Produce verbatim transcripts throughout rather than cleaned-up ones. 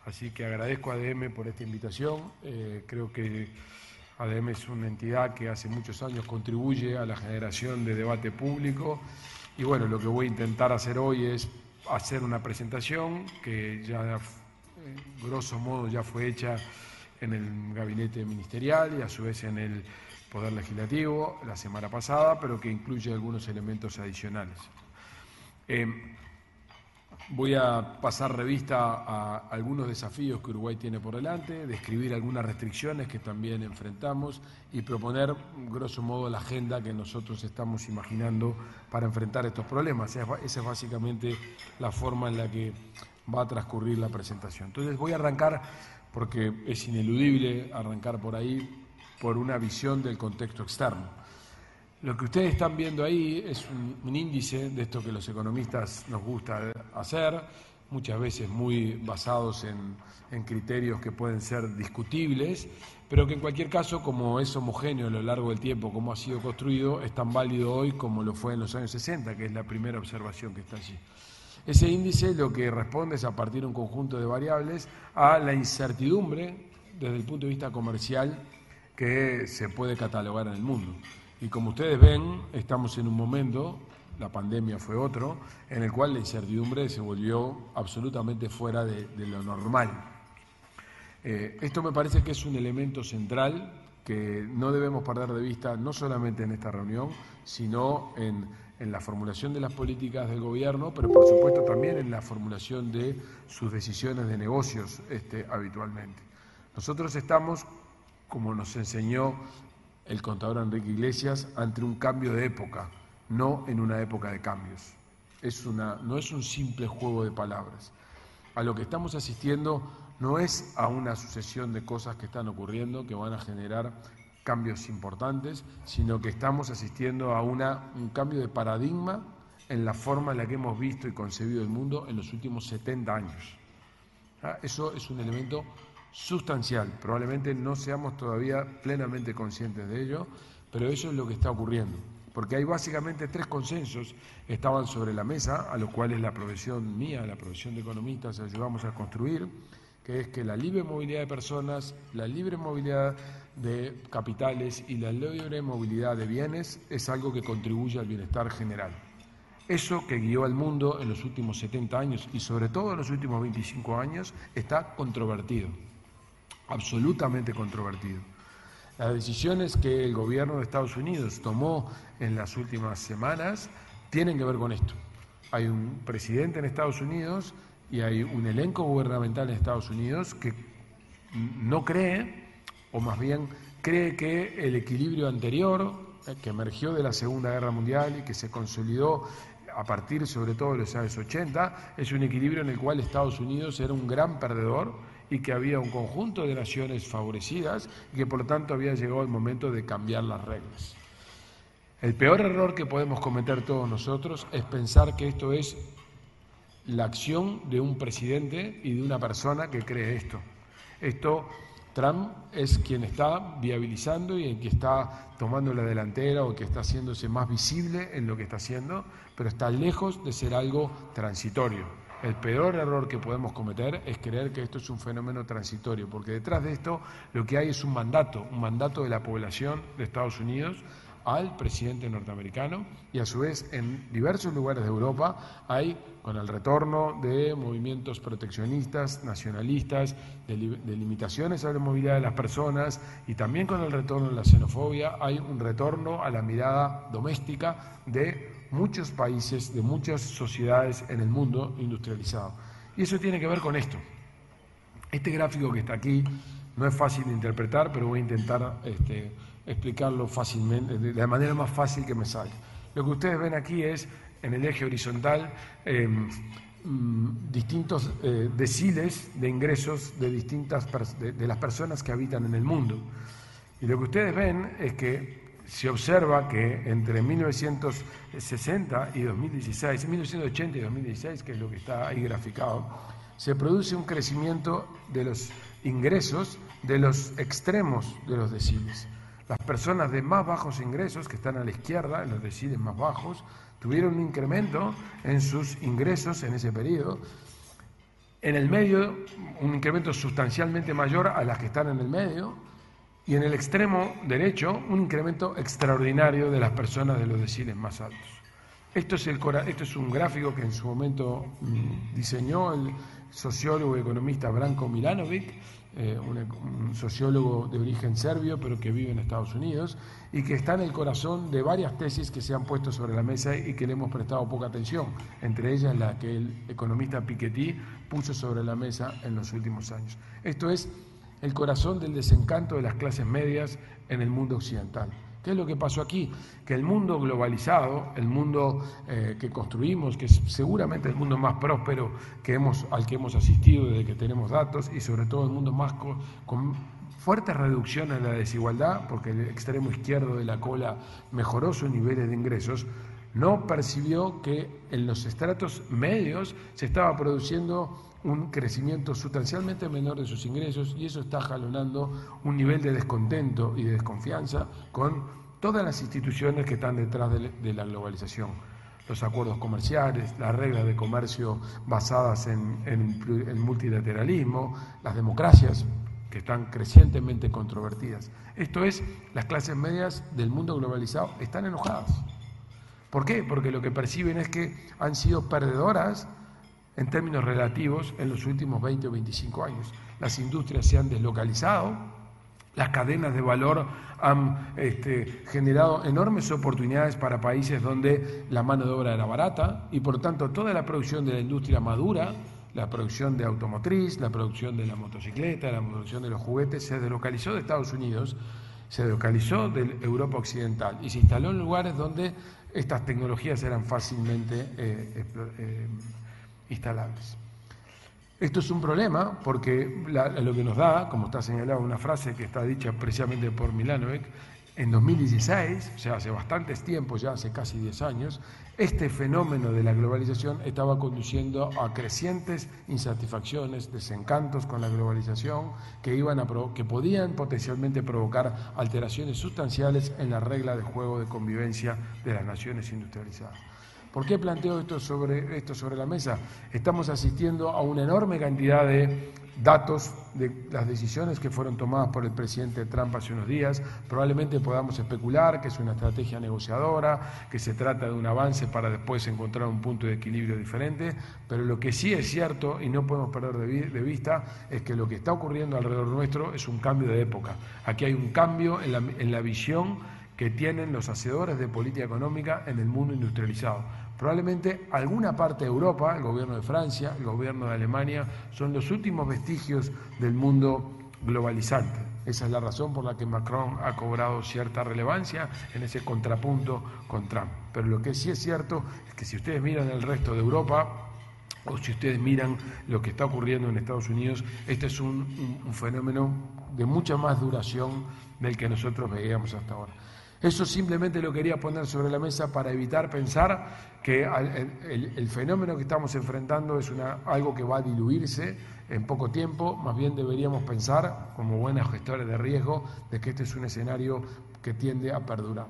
Así que agradezco a A D M por esta invitación. Eh, creo que A D M es una entidad que hace muchos años contribuye a la generación de debate público y bueno, lo que voy a intentar hacer hoy es hacer una presentación que ya, eh, grosso modo, ya fue hecha en el gabinete ministerial y a su vez en el Poder Legislativo la semana pasada, pero que incluye algunos elementos adicionales. Eh, Voy a pasar revista a algunos desafíos que Uruguay tiene por delante, describir algunas restricciones que también enfrentamos y proponer, grosso modo, la agenda que nosotros estamos imaginando para enfrentar estos problemas. Esa es básicamente la forma en la que va a transcurrir la presentación. Entonces voy a arrancar, porque es ineludible arrancar por ahí, por una visión del contexto externo. Lo que ustedes están viendo ahí es un, un índice de esto que los economistas nos gusta hacer, muchas veces muy basados en, en criterios que pueden ser discutibles, pero que en cualquier caso, como es homogéneo a lo largo del tiempo, como ha sido construido, es tan válido hoy como lo fue en los años sesenta, que es la primera observación que está allí. Ese índice lo que responde es, a partir de un conjunto de variables, a la incertidumbre desde el punto de vista comercial que se puede catalogar en el mundo. Y como ustedes ven, estamos en un momento, la pandemia fue otro, en el cual la incertidumbre se volvió absolutamente fuera de, de lo normal. Eh, esto me parece que es un elemento central que no debemos perder de vista, no solamente en esta reunión, sino en, en la formulación de las políticas del gobierno, pero por supuesto también en la formulación de sus decisiones de negocios este, habitualmente. Nosotros estamos, como nos enseñó el contador Enrique Iglesias, ante un cambio de época, no en una época de cambios. Es una, no es un simple juego de palabras. A lo que estamos asistiendo no es a una sucesión de cosas que están ocurriendo que van a generar cambios importantes, sino que estamos asistiendo a una, un cambio de paradigma en la forma en la que hemos visto y concebido el mundo en los últimos setenta años. Eso es un elemento sustancial, probablemente no seamos todavía plenamente conscientes de ello, pero eso es lo que está ocurriendo, porque hay básicamente tres consensos que estaban sobre la mesa, a los cuales la profesión mía, la profesión de economistas, ayudamos a construir, que es que la libre movilidad de personas, la libre movilidad de capitales y la libre movilidad de bienes es algo que contribuye al bienestar general. Eso que guió al mundo en los últimos setenta años y sobre todo en los últimos veinticinco años está controvertido. Absolutamente controvertido. Las decisiones que el gobierno de Estados Unidos tomó en las últimas semanas tienen que ver con esto. Hay un presidente en Estados Unidos y hay un elenco gubernamental en Estados Unidos que no cree, o más bien cree que el equilibrio anterior, que emergió de la Segunda Guerra Mundial y que se consolidó a partir sobre todo de los años ochenta, es un equilibrio en el cual Estados Unidos era un gran perdedor y que había un conjunto de naciones favorecidas y que por lo tanto había llegado el momento de cambiar las reglas. El peor error que podemos cometer todos nosotros es pensar que esto es la acción de un presidente y de una persona que cree esto. Esto, Trump es quien está viabilizando y en que está tomando la delantera o que está haciéndose más visible en lo que está haciendo, pero está lejos de ser algo transitorio. El peor error que podemos cometer es creer que esto es un fenómeno transitorio, porque detrás de esto lo que hay es un mandato, un mandato de la población de Estados Unidos al presidente norteamericano y a su vez en diversos lugares de Europa hay, con el retorno de movimientos proteccionistas, nacionalistas, de, li de limitaciones a la movilidad de las personas y también con el retorno de la xenofobia, hay un retorno a la mirada doméstica de muchos países, de muchas sociedades en el mundo industrializado. Y eso tiene que ver con esto. Este gráfico que está aquí no es fácil de interpretar, pero voy a intentar este, explicarlo fácilmente, de la manera más fácil que me sale. Lo que ustedes ven aquí es, en el eje horizontal, eh, distintos eh, deciles de ingresos de, distintas de, de las personas que habitan en el mundo. Y lo que ustedes ven es que se observa que entre mil novecientos sesenta y dos mil dieciséis, mil novecientos ochenta y dos mil dieciséis, que es lo que está ahí graficado, se produce un crecimiento de los ingresos de los extremos de los deciles. Las personas de más bajos ingresos, que están a la izquierda, en los deciles más bajos, tuvieron un incremento en sus ingresos en ese periodo En el medio, un incremento sustancialmente mayor a las que están en el medio, y en el extremo derecho, un incremento extraordinario de las personas de los deciles más altos. Esto es, el, esto es un gráfico que en su momento mmm, diseñó el sociólogo y economista Branko Milanovic, eh, un, un sociólogo de origen serbio, pero que vive en Estados Unidos, y que está en el corazón de varias tesis que se han puesto sobre la mesa y que le hemos prestado poca atención, entre ellas la que el economista Piketty puso sobre la mesa en los últimos años. Esto es el corazón del desencanto de las clases medias en el mundo occidental. ¿Qué es lo que pasó aquí? Que el mundo globalizado, el mundo eh, que construimos, que es seguramente el mundo más próspero que hemos, al que hemos asistido desde que tenemos datos, y sobre todo el mundo más co con fuertes reducciones en la desigualdad, porque el extremo izquierdo de la cola mejoró sus niveles de ingresos, no percibió que en los estratos medios se estaba produciendo un crecimiento sustancialmente menor de sus ingresos, y eso está jalonando un nivel de descontento y de desconfianza con todas las instituciones que están detrás de, de la globalización. Los acuerdos comerciales, las reglas de comercio basadas en, en el multilateralismo, las democracias que están crecientemente controvertidas. Esto es, las clases medias del mundo globalizado están enojadas. ¿Por qué? Porque lo que perciben es que han sido perdedoras en términos relativos en los últimos veinte o veinticinco años. Las industrias se han deslocalizado, las cadenas de valor han este, generado enormes oportunidades para países donde la mano de obra era barata, y por tanto toda la producción de la industria madura, la producción de automotriz, la producción de la motocicleta, la producción de los juguetes, se deslocalizó de Estados Unidos, se deslocalizó de Europa Occidental y se instaló en lugares donde estas tecnologías eran fácilmente eh, eh, instalables. Esto es un problema porque la, lo que nos da, como está señalado una frase que está dicha precisamente por Milanovic, en dos mil dieciséis, o sea, hace bastantes tiempos, ya hace casi diez años, este fenómeno de la globalización estaba conduciendo a crecientes insatisfacciones, desencantos con la globalización que, iban a que podían potencialmente provocar alteraciones sustanciales en la regla de juego de convivencia de las naciones industrializadas. ¿Por qué planteo esto sobre, esto sobre la mesa? Estamos asistiendo a una enorme cantidad de datos de las decisiones que fueron tomadas por el presidente Trump hace unos días. Probablemente podamos especular que es una estrategia negociadora, que se trata de un avance para después encontrar un punto de equilibrio diferente, pero lo que sí es cierto y no podemos perder de, de vista es que lo que está ocurriendo alrededor nuestro es un cambio de época. Aquí hay un cambio en la, en la visión que tienen los hacedores de política económica en el mundo industrializado. Probablemente alguna parte de Europa, el gobierno de Francia, el gobierno de Alemania, son los últimos vestigios del mundo globalizante. Esa es la razón por la que Macron ha cobrado cierta relevancia en ese contrapunto con Trump. Pero lo que sí es cierto es que si ustedes miran el resto de Europa, o si ustedes miran lo que está ocurriendo en Estados Unidos, este es un, un, un fenómeno de mucha más duración del que nosotros veíamos hasta ahora. Eso simplemente lo quería poner sobre la mesa para evitar pensar que el, el, el fenómeno que estamos enfrentando es una, algo que va a diluirse en poco tiempo. Más bien deberíamos pensar, como buenos gestores de riesgo, de que este es un escenario que tiende a perdurar.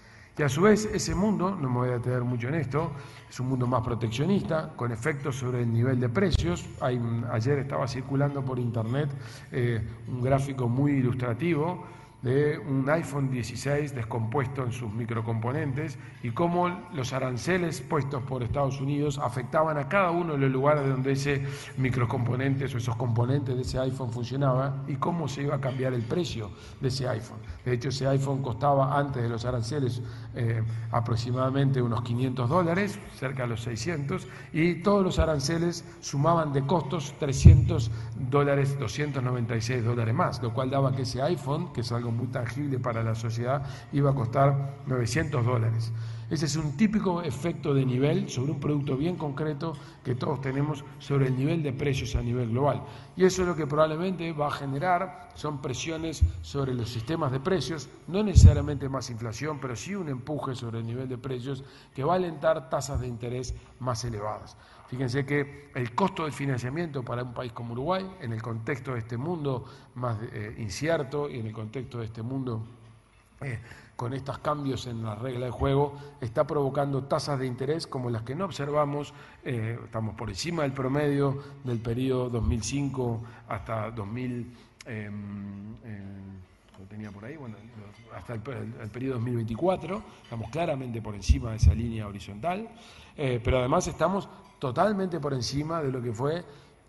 Y a su vez ese mundo, no me voy a detener mucho en esto, es un mundo más proteccionista, con efectos sobre el nivel de precios. Hay, ayer estaba circulando por internet eh, un gráfico muy ilustrativo de un iPhone dieciséis descompuesto en sus microcomponentes y cómo los aranceles puestos por Estados Unidos afectaban a cada uno de los lugares donde ese microcomponentes o esos componentes de ese iPhone funcionaba y cómo se iba a cambiar el precio de ese iPhone. De hecho, ese iPhone costaba antes de los aranceles eh, aproximadamente unos quinientos dólares, cerca de los seiscientos, y todos los aranceles sumaban de costos trescientos dólares, doscientos noventa y seis dólares más, lo cual daba que ese iPhone, que es algo muy tangible para la sociedad, iba a costar novecientos dólares. Ese es un típico efecto de nivel sobre un producto bien concreto que todos tenemos sobre el nivel de precios a nivel global. Y eso es lo que probablemente va a generar, son presiones sobre los sistemas de precios, no necesariamente más inflación, pero sí un empuje sobre el nivel de precios que va a alentar tasas de interés más elevadas. Fíjense que el costo del financiamiento para un país como Uruguay, en el contexto de este mundo más eh, incierto y en el contexto de este mundo eh, con estos cambios en la regla de juego, está provocando tasas de interés como las que no observamos, eh, estamos por encima del promedio del periodo dos mil cinco hasta dos mil, eh, eh, lo tenía por ahí, bueno, hasta el, el, el periodo dos mil veinticuatro, estamos claramente por encima de esa línea horizontal, eh, pero además estamos totalmente por encima de lo que fue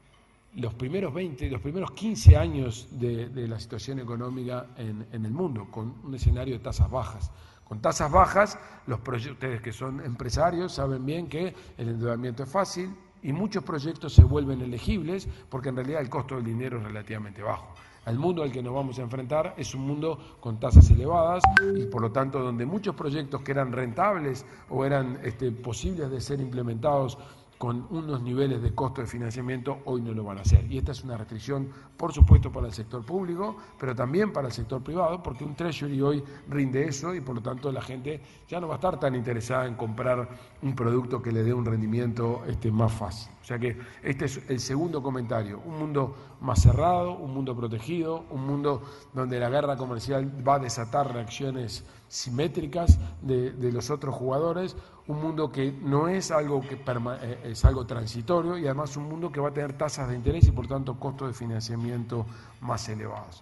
los primeros veinte, los primeros quince años de, de la situación económica en, en el mundo, con un escenario de tasas bajas. Con tasas bajas, los ustedes que son empresarios saben bien que el endeudamiento es fácil y muchos proyectos se vuelven elegibles porque en realidad el costo del dinero es relativamente bajo. El mundo al que nos vamos a enfrentar es un mundo con tasas elevadas y por lo tanto donde muchos proyectos que eran rentables o eran este, posibles de ser implementados con unos niveles de costo de financiamiento, hoy no lo van a hacer. Y esta es una restricción, por supuesto, para el sector público, pero también para el sector privado, porque un Treasury hoy rinde eso y, por lo tanto, la gente ya no va a estar tan interesada en comprar un producto que le dé un rendimiento este, más fácil. O sea que este es el segundo comentario. Un mundo más cerrado, un mundo protegido, un mundo donde la guerra comercial va a desatar reacciones simétricas de, de los otros jugadores, un mundo que no es algo que perma, eh, es algo transitorio y además un mundo que va a tener tasas de interés y por tanto costos de financiamiento más elevados.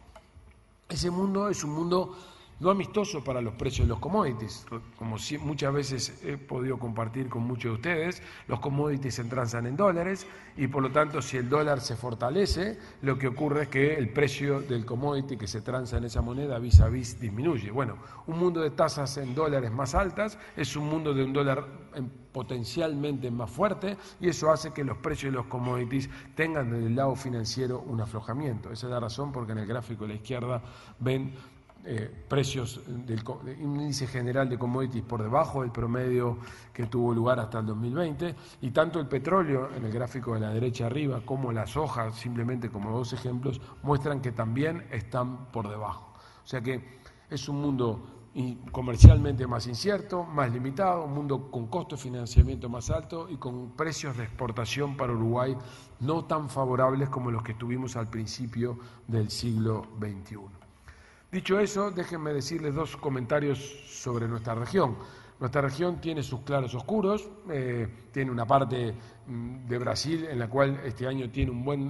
Ese mundo es un mundo no amistoso para los precios de los commodities. Como si, muchas veces he podido compartir con muchos de ustedes, los commodities se transan en dólares y por lo tanto si el dólar se fortalece, lo que ocurre es que el precio del commodity que se transa en esa moneda vis a vis disminuye. Bueno, un mundo de tasas en dólares más altas es un mundo de un dólar potencialmente más fuerte y eso hace que los precios de los commodities tengan desde el lado financiero un aflojamiento. Esa es la razón porque en el gráfico de la izquierda ven Eh, precios del índice general de commodities por debajo del promedio que tuvo lugar hasta el dos mil veinte y tanto el petróleo en el gráfico de la derecha arriba como la soja, simplemente como dos ejemplos, muestran que también están por debajo. O sea que es un mundo comercialmente más incierto, más limitado, un mundo con costo de financiamiento más alto y con precios de exportación para Uruguay no tan favorables como los que tuvimos al principio del siglo veintiuno. Dicho eso, déjenme decirles dos comentarios sobre nuestra región. Nuestra región tiene sus claros oscuros, eh, tiene una parte de Brasil en la cual este año tiene un buen,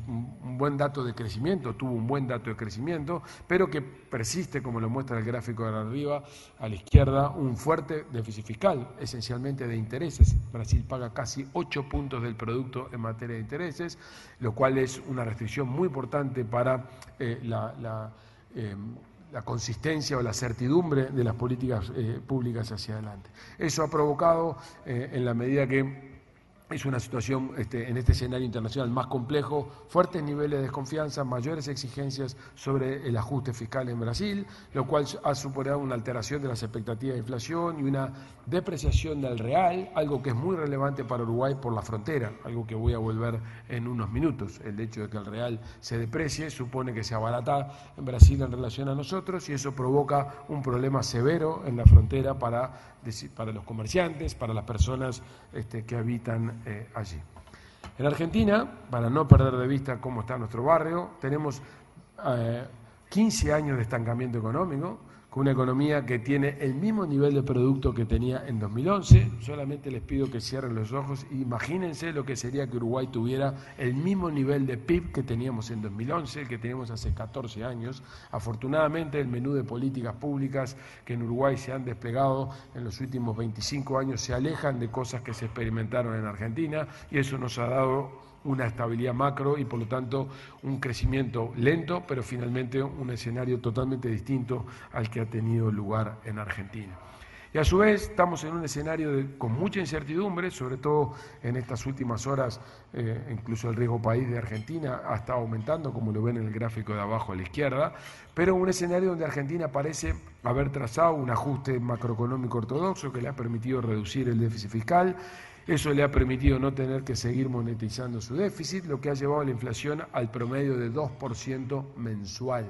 un buen dato de crecimiento, tuvo un buen dato de crecimiento, pero que persiste, como lo muestra el gráfico de arriba, a la izquierda, un fuerte déficit fiscal, esencialmente de intereses. Brasil paga casi ocho puntos del producto en materia de intereses, lo cual es una restricción muy importante para eh, la... la Eh, la consistencia o la certidumbre de las políticas eh, públicas hacia adelante. Eso ha provocado, eh, en la medida que es una situación este, en este escenario internacional más complejo, fuertes niveles de desconfianza, mayores exigencias sobre el ajuste fiscal en Brasil, lo cual ha supuesto una alteración de las expectativas de inflación y una depreciación del real, algo que es muy relevante para Uruguay por la frontera, algo que voy a volver en unos minutos. El hecho de que el real se deprecie supone que se abarata en Brasil en relación a nosotros y eso provoca un problema severo en la frontera para, para los comerciantes, para las personas este, que habitan Eh, allí. En Argentina, para no perder de vista cómo está nuestro barrio, tenemos eh, quince años de estancamiento económico, con una economía que tiene el mismo nivel de producto que tenía en dos mil once. Solamente les pido que cierren los ojos e imagínense lo que sería que Uruguay tuviera el mismo nivel de P I B que teníamos en dos mil once, que teníamos hace catorce años. Afortunadamente, el menú de políticas públicas que en Uruguay se han desplegado en los últimos veinticinco años se alejan de cosas que se experimentaron en Argentina y eso nos ha dado una estabilidad macro y por lo tanto un crecimiento lento, pero finalmente un escenario totalmente distinto al que ha tenido lugar en Argentina. Y a su vez estamos en un escenario de, con mucha incertidumbre, sobre todo en estas últimas horas, eh, incluso el riesgo país de Argentina ha estado aumentando, como lo ven en el gráfico de abajo a la izquierda, pero un escenario donde Argentina parece haber trazado un ajuste macroeconómico ortodoxo que le ha permitido reducir el déficit fiscal. Eso le ha permitido no tener que seguir monetizando su déficit, lo que ha llevado a la inflación al promedio de dos por ciento mensual.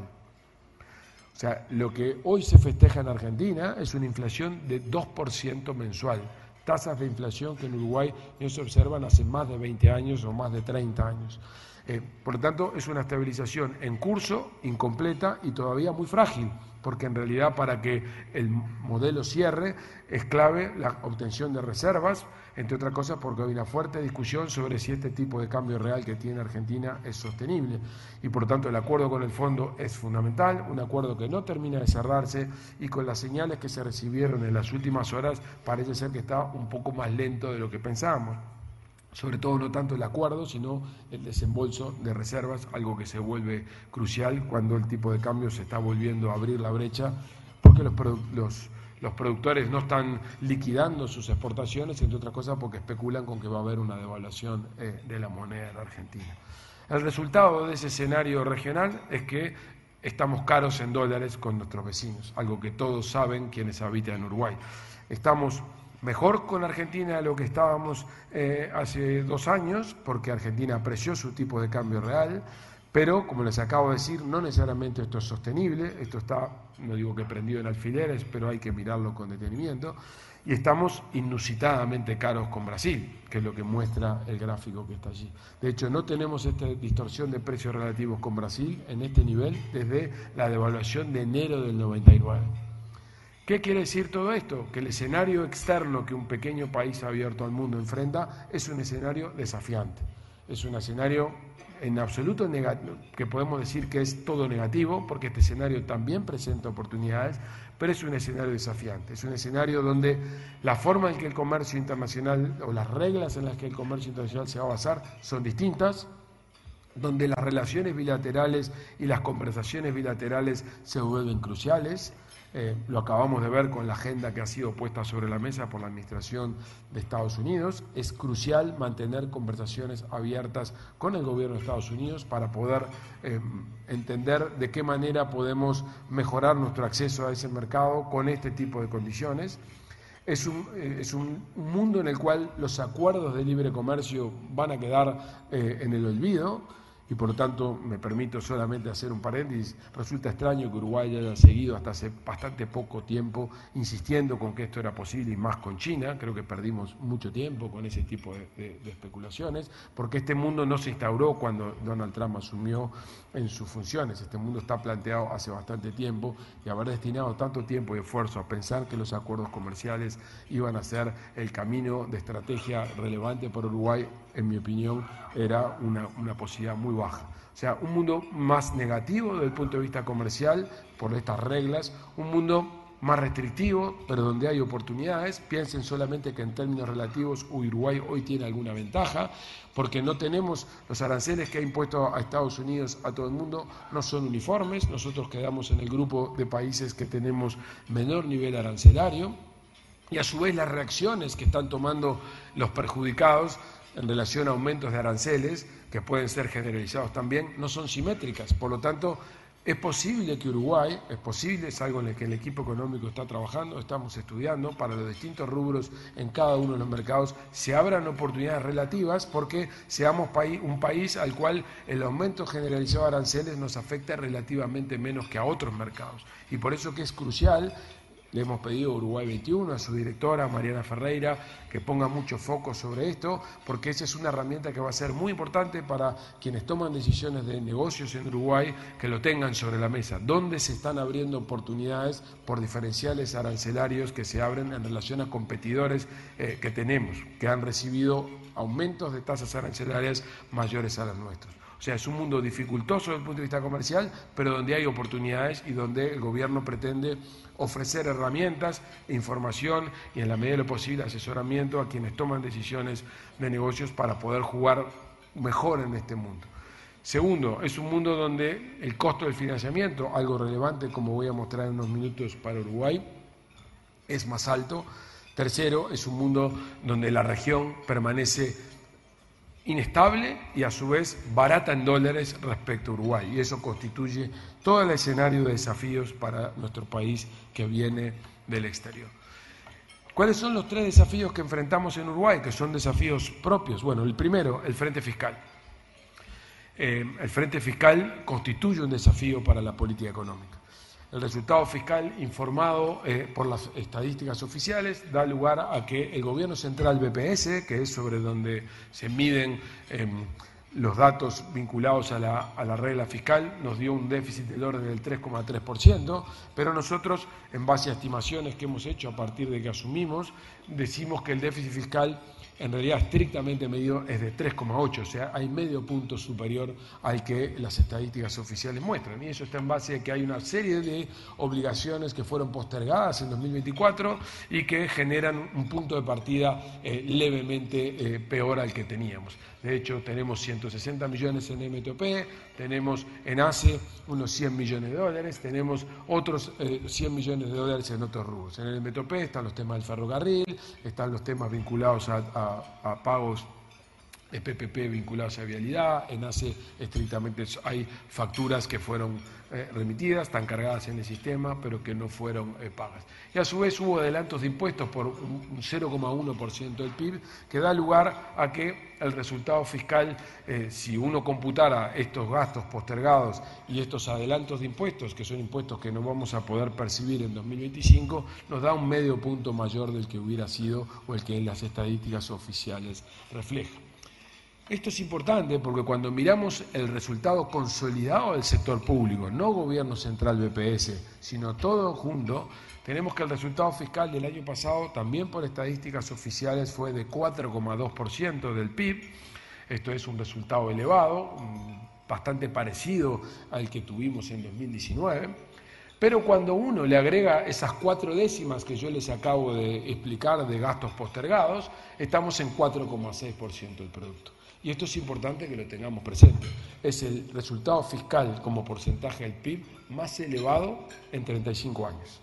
O sea, lo que hoy se festeja en Argentina es una inflación de dos por ciento mensual. Tasas de inflación que en Uruguay no se observan hace más de veinte años o más de treinta años. Eh, por lo tanto, es una estabilización en curso, incompleta y todavía muy frágil, porque en realidad para que el modelo cierre es clave la obtención de reservas, entre otras cosas porque hay una fuerte discusión sobre si este tipo de cambio real que tiene Argentina es sostenible y por tanto el acuerdo con el fondo es fundamental, un acuerdo que no termina de cerrarse y con las señales que se recibieron en las últimas horas parece ser que está un poco más lento de lo que pensábamos. Sobre todo no tanto el acuerdo, sino el desembolso de reservas, algo que se vuelve crucial cuando el tipo de cambio se está volviendo a abrir la brecha, porque los, los, los productores no están liquidando sus exportaciones, entre otras cosas porque especulan con que va a haber una devaluación eh, de la moneda en Argentina. El resultado de ese escenario regional es que estamos caros en dólares con nuestros vecinos, algo que todos saben quienes habitan en Uruguay. Estamos mejor con Argentina de lo que estábamos eh, hace dos años, porque Argentina apreció su tipo de cambio real, pero, como les acabo de decir, no necesariamente esto es sostenible, esto está, no digo que prendido en alfileres, pero hay que mirarlo con detenimiento, y estamos inusitadamente caros con Brasil, que es lo que muestra el gráfico que está allí. De hecho, no tenemos esta distorsión de precios relativos con Brasil en este nivel desde la devaluación de enero del noventa y nueve. ¿Qué quiere decir todo esto? Que el escenario externo que un pequeño país abierto al mundo enfrenta es un escenario desafiante, es un escenario en absoluto negativo, que podemos decir que es todo negativo, porque este escenario también presenta oportunidades, pero es un escenario desafiante, es un escenario donde la forma en que el comercio internacional o las reglas en las que el comercio internacional se va a basar son distintas, donde las relaciones bilaterales y las conversaciones bilaterales se vuelven cruciales. Eh, lo acabamos de ver con la agenda que ha sido puesta sobre la mesa por la Administración de Estados Unidos. Es crucial mantener conversaciones abiertas con el gobierno de Estados Unidos para poder eh, entender de qué manera podemos mejorar nuestro acceso a ese mercado con este tipo de condiciones. Es un, eh, es un mundo en el cual los acuerdos de libre comercio van a quedar eh, en el olvido. Y por lo tanto, me permito solamente hacer un paréntesis, resulta extraño que Uruguay haya seguido hasta hace bastante poco tiempo insistiendo con que esto era posible y más con China. Creo que perdimos mucho tiempo con ese tipo de, de, de especulaciones, porque este mundo no se instauró cuando Donald Trump asumió en sus funciones. Este mundo está planteado hace bastante tiempo y haber destinado tanto tiempo y esfuerzo a pensar que los acuerdos comerciales iban a ser el camino de estrategia relevante para Uruguay, en mi opinión, era una, una posibilidad muy baja. O sea, un mundo más negativo desde el punto de vista comercial por estas reglas, un mundo más restrictivo, pero donde hay oportunidades. Piensen solamente que en términos relativos Uruguay hoy tiene alguna ventaja, porque no tenemos los aranceles que ha impuesto a Estados Unidos a todo el mundo, no son uniformes. Nosotros quedamos en el grupo de países que tenemos menor nivel arancelario, y a su vez las reacciones que están tomando los perjudicados en relación a aumentos de aranceles, que pueden ser generalizados también, no son simétricas. Por lo tanto, es posible que Uruguay, es posible, es algo en el que el equipo económico está trabajando, estamos estudiando, para los distintos rubros en cada uno de los mercados, se abran oportunidades relativas porque seamos un país al cual el aumento generalizado de aranceles nos afecta relativamente menos que a otros mercados. Y por eso que es crucial. Le hemos pedido a Uruguay veintiuno, a su directora, Mariana Ferreira, que ponga mucho foco sobre esto, porque esa es una herramienta que va a ser muy importante para quienes toman decisiones de negocios en Uruguay, que lo tengan sobre la mesa. ¿Dónde se están abriendo oportunidades por diferenciales arancelarios que se abren en relación a competidores eh, que tenemos, que han recibido aumentos de tasas arancelarias mayores a las nuestras? O sea, es un mundo dificultoso desde el punto de vista comercial, pero donde hay oportunidades y donde el gobierno pretende ofrecer herramientas, información y, en la medida de lo posible, asesoramiento a quienes toman decisiones de negocios para poder jugar mejor en este mundo. Segundo, es un mundo donde el costo del financiamiento, algo relevante como voy a mostrar en unos minutos para Uruguay, es más alto. Tercero, es un mundo donde la región permanece inestable y a su vez barata en dólares respecto a Uruguay, y eso constituye todo el escenario de desafíos para nuestro país que viene del exterior. ¿Cuáles son los tres desafíos que enfrentamos en Uruguay, que son desafíos propios? Bueno, el primero, el frente fiscal. Eh, el frente fiscal constituye un desafío para la política económica. El resultado fiscal informado eh, por las estadísticas oficiales da lugar a que el gobierno central B P S, que es sobre donde se miden eh, los datos vinculados a la, a la regla fiscal nos dio un déficit del orden del tres coma tres por ciento, pero nosotros, en base a estimaciones que hemos hecho a partir de que asumimos, decimos que el déficit fiscal en realidad estrictamente medido es de tres coma ocho, o sea, hay medio punto superior al que las estadísticas oficiales muestran. Y eso está en base a que hay una serie de obligaciones que fueron postergadas en dos mil veinticuatro y que generan un punto de partida eh, levemente eh, peor al que teníamos. De hecho, tenemos ciento sesenta millones en M T O P, tenemos en A C E unos cien millones de dólares, tenemos otros eh, cien millones de dólares en otros rubros. En el M T O P están los temas del ferrocarril, están los temas vinculados a, a, a pagos de P P P vinculados a vialidad, en A C E estrictamente hay facturas que fueron eh, remitidas, están cargadas en el sistema, pero que no fueron eh, pagas. Y a su vez hubo adelantos de impuestos por un cero coma uno por ciento del P I B, que da lugar a que el resultado fiscal, eh, si uno computara estos gastos postergados y estos adelantos de impuestos, que son impuestos que no vamos a poder percibir en dos mil veinticinco, nos da un medio punto mayor del que hubiera sido o el que en las estadísticas oficiales refleja. Esto es importante porque cuando miramos el resultado consolidado del sector público, no gobierno central B P S, sino todo junto, tenemos que el resultado fiscal del año pasado, también por estadísticas oficiales, fue de cuatro coma dos por ciento del P I B. Esto es un resultado elevado, bastante parecido al que tuvimos en dos mil diecinueve. Pero cuando uno le agrega esas cuatro décimas que yo les acabo de explicar de gastos postergados, estamos en cuatro coma seis por ciento del producto. Y esto es importante que lo tengamos presente. Es el resultado fiscal como porcentaje del P I B más elevado en treinta y cinco años.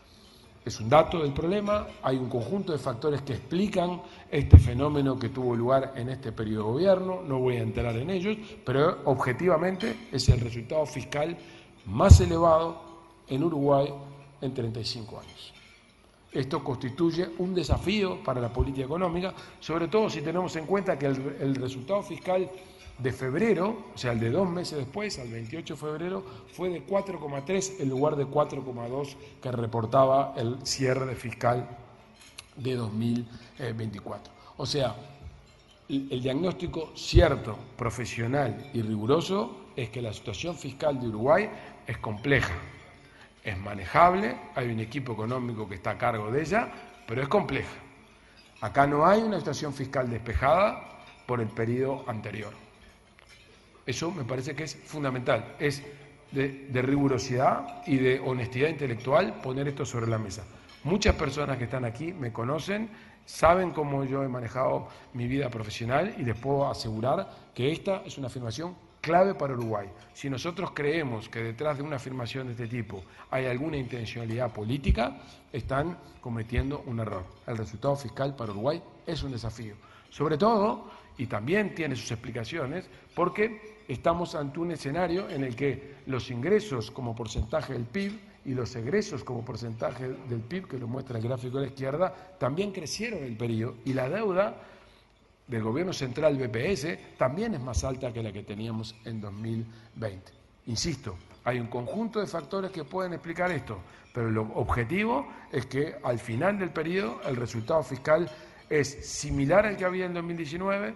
Es un dato del problema, hay un conjunto de factores que explican este fenómeno que tuvo lugar en este periodo de gobierno, no voy a entrar en ellos, pero objetivamente es el resultado fiscal más elevado en Uruguay en treinta y cinco años. Esto constituye un desafío para la política económica, sobre todo si tenemos en cuenta que el, el resultado fiscal de febrero, o sea, el de dos meses después, al veintiocho de febrero, fue de cuatro coma tres en lugar de cuatro coma dos que reportaba el cierre fiscal de dos mil veinticuatro. O sea, el, el diagnóstico cierto, profesional y riguroso es que la situación fiscal de Uruguay es compleja. Es manejable, hay un equipo económico que está a cargo de ella, pero es compleja. Acá no hay una situación fiscal despejada por el periodo anterior. Eso me parece que es fundamental, es de, de rigurosidad y de honestidad intelectual poner esto sobre la mesa. Muchas personas que están aquí me conocen, saben cómo yo he manejado mi vida profesional y les puedo asegurar que esta es una afirmación clave para Uruguay. Si nosotros creemos que detrás de una afirmación de este tipo hay alguna intencionalidad política, están cometiendo un error. El resultado fiscal para Uruguay es un desafío. Sobre todo, y también tiene sus explicaciones, porque estamos ante un escenario en el que los ingresos como porcentaje del P I B y los egresos como porcentaje del P I B, que lo muestra el gráfico de la izquierda, también crecieron en el periodo, y la deuda del gobierno central B P S también es más alta que la que teníamos en dos mil veinte. Insisto, hay un conjunto de factores que pueden explicar esto, pero lo objetivo es que al final del periodo el resultado fiscal es similar al que había en dos mil diecinueve,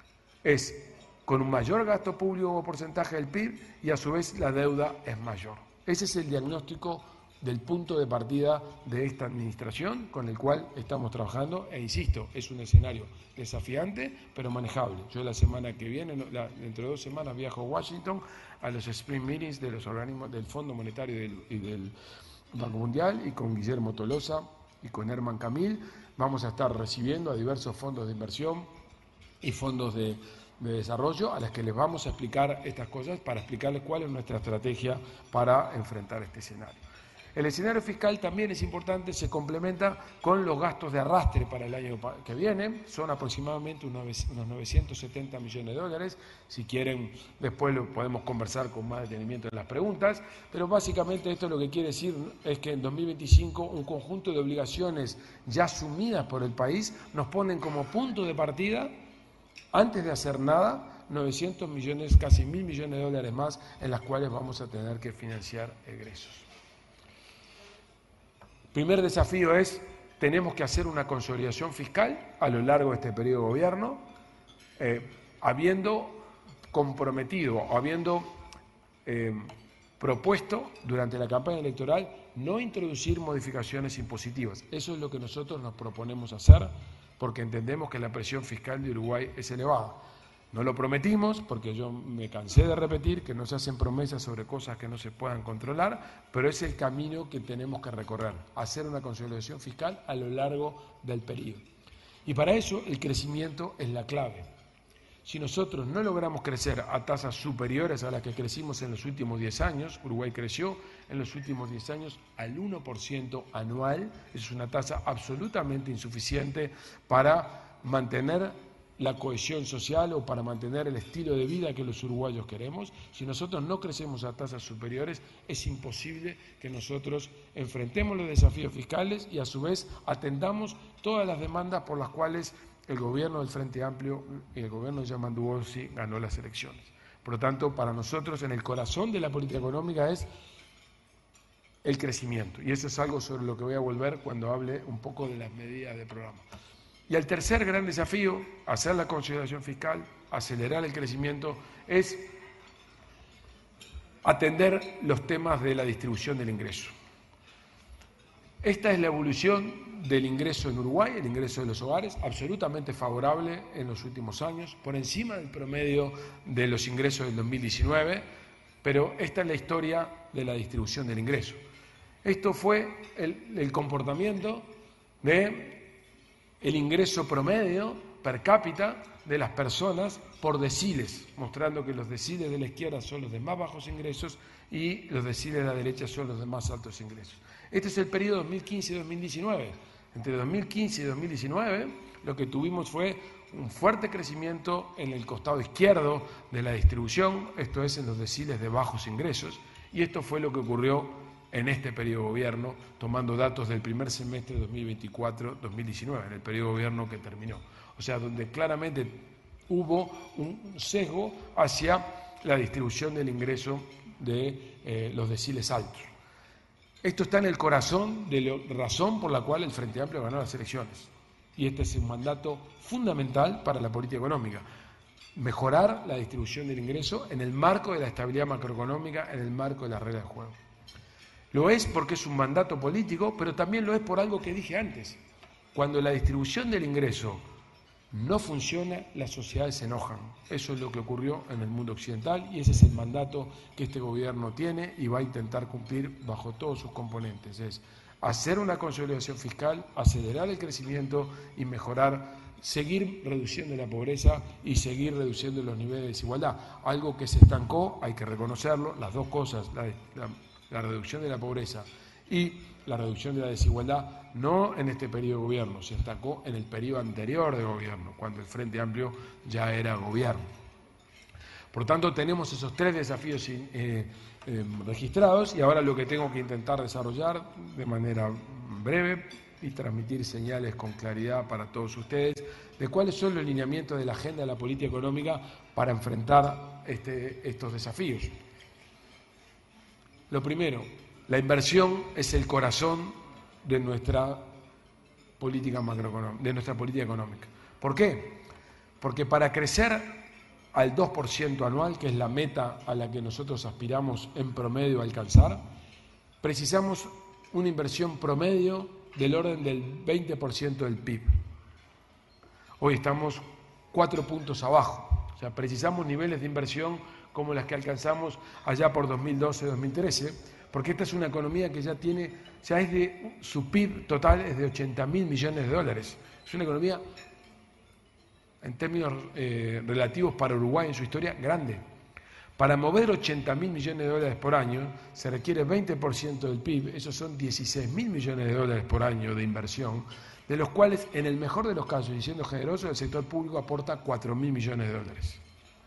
es con un mayor gasto público como porcentaje del P I B y a su vez la deuda es mayor. Ese es el diagnóstico del punto de partida de esta administración con el cual estamos trabajando e insisto, es un escenario desafiante pero manejable. Yo la semana que viene, la, dentro de dos semanas viajo a Washington a los Spring Meetings de los organismos del Fondo Monetario y del, y del Banco Mundial y con Guillermo Tolosa y con Herman Camil vamos a estar recibiendo a diversos fondos de inversión y fondos de de desarrollo a las que les vamos a explicar estas cosas para explicarles cuál es nuestra estrategia para enfrentar este escenario. El escenario fiscal también es importante, se complementa con los gastos de arrastre para el año que viene, son aproximadamente unos novecientos setenta millones de dólares, si quieren después lo podemos conversar con más detenimiento en las preguntas, pero básicamente esto lo que quiere decir es que en dos mil veinticinco un conjunto de obligaciones ya asumidas por el país nos ponen como punto de partida, antes de hacer nada, novecientos millones, casi mil millones de dólares más en las cuales vamos a tener que financiar egresos. Primer desafío es, tenemos que hacer una consolidación fiscal a lo largo de este periodo de gobierno, eh, habiendo comprometido o habiendo eh, propuesto durante la campaña electoral no introducir modificaciones impositivas. Eso es lo que nosotros nos proponemos hacer porque entendemos que la presión fiscal de Uruguay es elevada. No lo prometimos porque yo me cansé de repetir que no se hacen promesas sobre cosas que no se puedan controlar, pero es el camino que tenemos que recorrer, hacer una consolidación fiscal a lo largo del periodo. Y para eso el crecimiento es la clave. Si nosotros no logramos crecer a tasas superiores a las que crecimos en los últimos diez años, Uruguay creció en los últimos diez años al uno por ciento anual, es una tasa absolutamente insuficiente para mantener la cohesión social o para mantener el estilo de vida que los uruguayos queremos. Si nosotros no crecemos a tasas superiores, es imposible que nosotros enfrentemos los desafíos fiscales y a su vez atendamos todas las demandas por las cuales el gobierno del Frente Amplio y el gobierno de Yamandu Bossi ganó las elecciones. Por lo tanto, para nosotros, en el corazón de la política económica es el crecimiento. Y eso es algo sobre lo que voy a volver cuando hable un poco de las medidas del programa. Y el tercer gran desafío, hacer la consolidación fiscal, acelerar el crecimiento, es atender los temas de la distribución del ingreso. Esta es la evolución del ingreso en Uruguay, el ingreso de los hogares, absolutamente favorable en los últimos años, por encima del promedio de los ingresos del dos mil diecinueve, pero esta es la historia de la distribución del ingreso. Esto fue el, el comportamiento de el ingreso promedio per cápita de las personas por deciles, mostrando que los deciles de la izquierda son los de más bajos ingresos y los deciles de la derecha son los de más altos ingresos. Este es el periodo dos mil quince y dos mil diecinueve. Entre dos mil quince y dos mil diecinueve lo que tuvimos fue un fuerte crecimiento en el costado izquierdo de la distribución, esto es en los deciles de bajos ingresos, y esto fue lo que ocurrió en este periodo de gobierno, tomando datos del primer semestre de dos mil veinticuatro dos mil diecinueve, en el periodo de gobierno que terminó. O sea, donde claramente hubo un sesgo hacia la distribución del ingreso de eh, los deciles altos. Esto está en el corazón de la razón por la cual el Frente Amplio ganó las elecciones. Y este es un mandato fundamental para la política económica. Mejorar la distribución del ingreso en el marco de la estabilidad macroeconómica, en el marco de las reglas de juego. Lo es porque es un mandato político, pero también lo es por algo que dije antes. Cuando la distribución del ingreso no funciona, las sociedades se enojan. Eso es lo que ocurrió en el mundo occidental y ese es el mandato que este gobierno tiene y va a intentar cumplir bajo todos sus componentes. Es hacer una consolidación fiscal, acelerar el crecimiento y mejorar, seguir reduciendo la pobreza y seguir reduciendo los niveles de desigualdad. Algo que se estancó, hay que reconocerlo, las dos cosas, la, la, la reducción de la pobreza y la reducción de la desigualdad, no en este periodo de gobierno, se estancó en el periodo anterior de gobierno, cuando el Frente Amplio ya era gobierno. Por tanto, tenemos esos tres desafíos eh, eh, registrados y ahora lo que tengo que intentar desarrollar de manera breve y transmitir señales con claridad para todos ustedes de cuáles son los lineamientos de la agenda de la política económica para enfrentar este, estos desafíos. Lo primero, la inversión es el corazón de nuestra política macroeconómica, de nuestra política económica. ¿Por qué? Porque para crecer al dos por ciento anual, que es la meta a la que nosotros aspiramos en promedio a alcanzar, precisamos una inversión promedio del orden del veinte por ciento del P I B. Hoy estamos cuatro puntos abajo, o sea, precisamos niveles de inversión como las que alcanzamos allá por dos mil doce dos mil trece, porque esta es una economía que ya tiene, ya es de, su P I B total es de ochenta mil millones de dólares. Es una economía, en términos eh, relativos para Uruguay en su historia, grande. Para mover ochenta mil millones de dólares por año se requiere veinte por ciento del P I B, esos son dieciséis mil millones de dólares por año de inversión, de los cuales, en el mejor de los casos, y siendo generoso, el sector público aporta cuatro mil millones de dólares.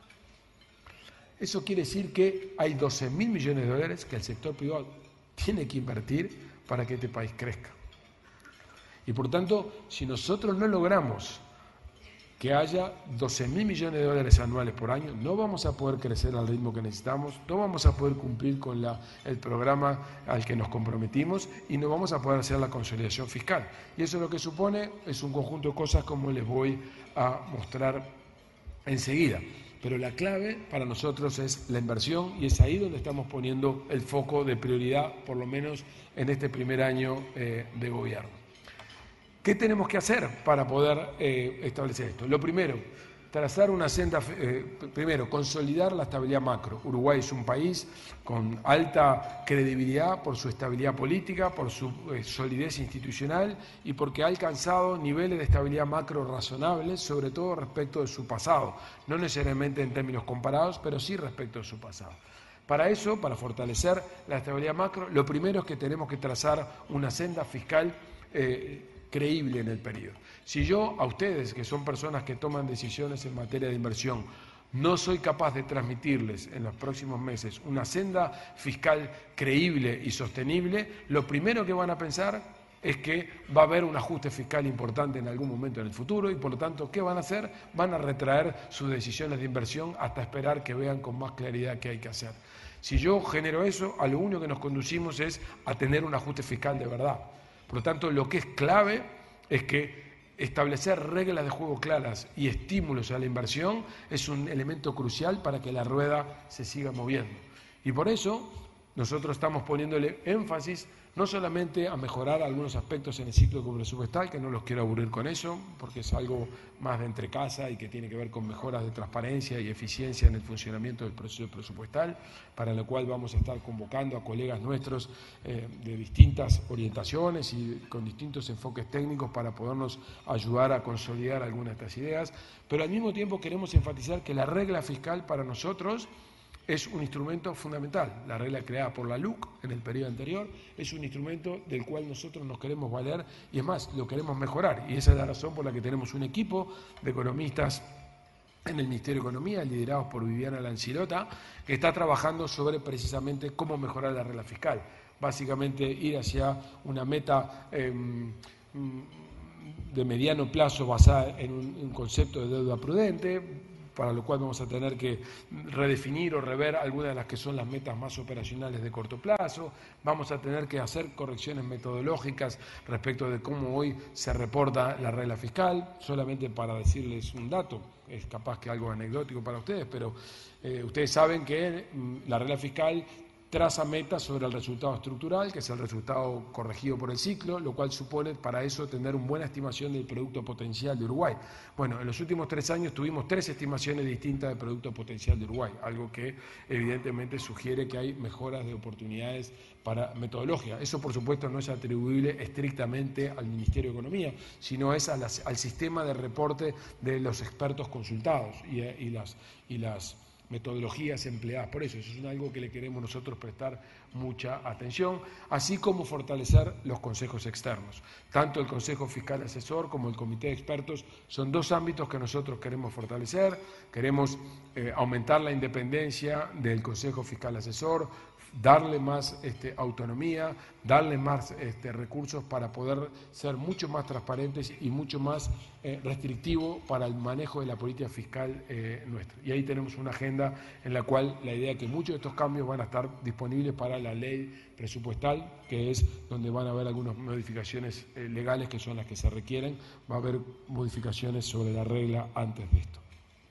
Eso quiere decir que hay doce mil millones de dólares que el sector privado tiene que invertir para que este país crezca. Y por tanto, si nosotros no logramos que haya doce mil millones de dólares anuales por año, no vamos a poder crecer al ritmo que necesitamos, no vamos a poder cumplir con la, el programa al que nos comprometimos y no vamos a poder hacer la consolidación fiscal. Y eso lo que supone es un conjunto de cosas como les voy a mostrar enseguida. pero la clave para nosotros es la inversión y es ahí donde estamos poniendo el foco de prioridad, por lo menos en este primer año eh, de gobierno. ¿Qué tenemos que hacer para poder eh, establecer esto? Lo primero, trazar una senda, eh, primero, consolidar la estabilidad macro. Uruguay es un país con alta credibilidad por su estabilidad política, por su eh, solidez institucional y porque ha alcanzado niveles de estabilidad macro razonables, sobre todo respecto de su pasado. No necesariamente en términos comparados, pero sí respecto de su pasado. Para eso, para fortalecer la estabilidad macro, lo primero es que tenemos que trazar una senda fiscal eh, creíble en el periodo. Si yo a ustedes, que son personas que toman decisiones en materia de inversión, no soy capaz de transmitirles en los próximos meses una senda fiscal creíble y sostenible, lo primero que van a pensar es que va a haber un ajuste fiscal importante en algún momento en el futuro y por lo tanto, ¿qué van a hacer? Van a retraer sus decisiones de inversión hasta esperar que vean con más claridad qué hay que hacer. Si yo genero eso, a lo único que nos conducimos es a tener un ajuste fiscal de verdad. Por lo tanto, lo que es clave es que establecer reglas de juego claras y estímulos a la inversión es un elemento crucial para que la rueda se siga moviendo. Y por eso nosotros estamos poniéndole énfasis no solamente a mejorar algunos aspectos en el ciclo presupuestal, que no los quiero aburrir con eso, porque es algo más de entrecasa y que tiene que ver con mejoras de transparencia y eficiencia en el funcionamiento del proceso presupuestal, para lo cual vamos a estar convocando a colegas nuestros eh, de distintas orientaciones y con distintos enfoques técnicos para podernos ayudar a consolidar algunas de estas ideas, pero al mismo tiempo queremos enfatizar que la regla fiscal para nosotros es un instrumento fundamental. La regla creada por la L U C en el periodo anterior es un instrumento del cual nosotros nos queremos valer y es más, lo queremos mejorar. Y esa es la razón por la que tenemos un equipo de economistas en el Ministerio de Economía, liderados por Viviana Lancilota, que está trabajando sobre precisamente cómo mejorar la regla fiscal. Básicamente ir hacia una meta eh, de mediano plazo basada en un, un concepto de deuda prudente, para lo cual vamos a tener que redefinir o rever algunas de las que son las metas más operacionales de corto plazo, vamos a tener que hacer correcciones metodológicas respecto de cómo hoy se reporta la regla fiscal, solamente para decirles un dato, es capaz que algo anecdótico para ustedes, pero eh, ustedes saben que mm, la regla fiscal traza metas sobre el resultado estructural, que es el resultado corregido por el ciclo, lo cual supone para eso tener una buena estimación del producto potencial de Uruguay. Bueno, en los últimos tres años tuvimos tres estimaciones distintas del producto potencial de Uruguay, algo que evidentemente sugiere que hay mejoras de oportunidades para metodología. Eso, por supuesto, no es atribuible estrictamente al Ministerio de Economía, sino es a las, al sistema de reporte de los expertos consultados y, y las... Y las metodologías empleadas. Por eso, eso es algo que le queremos nosotros prestar mucha atención, así como fortalecer los consejos externos. Tanto el Consejo Fiscal Asesor como el Comité de Expertos son dos ámbitos que nosotros queremos fortalecer. Queremos eh, aumentar la independencia del Consejo Fiscal Asesor, darle más este, autonomía, darle más este, recursos para poder ser mucho más transparentes y mucho más eh, restrictivo para el manejo de la política fiscal eh, nuestra. Y ahí tenemos una agenda en la cual la idea es que muchos de estos cambios van a estar disponibles para la ley presupuestal, que es donde van a haber algunas modificaciones eh, legales que son las que se requieren, va a haber modificaciones sobre la regla antes de esto.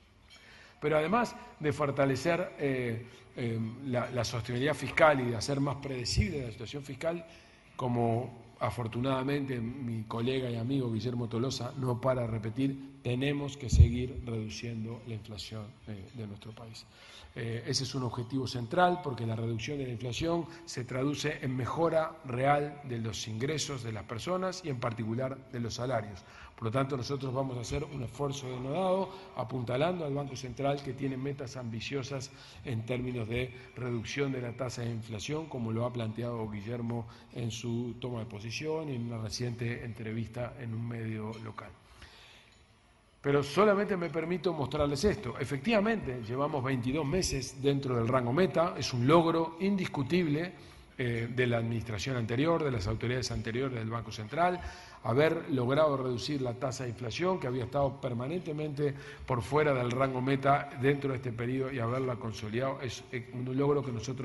Pero además de fortalecer eh, eh, la, la sostenibilidad fiscal y de hacer más predecible la situación fiscal, como afortunadamente mi colega y amigo Guillermo Tolosa no para de repetir, tenemos que seguir reduciendo la inflación eh, de nuestro país. Eh, ese es un objetivo central porque la reducción de la inflación se traduce en mejora real de los ingresos de las personas y en particular de los salarios. Por lo tanto, nosotros vamos a hacer un esfuerzo denodado apuntalando al Banco Central, que tiene metas ambiciosas en términos de reducción de la tasa de inflación, como lo ha planteado Guillermo en su toma de posición y en una reciente entrevista en un medio local. Pero solamente me permito mostrarles esto. Efectivamente, llevamos veintidós meses dentro del rango meta, es un logro indiscutible eh, de la administración anterior, de las autoridades anteriores del Banco Central, haber logrado reducir la tasa de inflación, que había estado permanentemente por fuera del rango meta dentro de este periodo, y haberla consolidado, es un logro que nosotros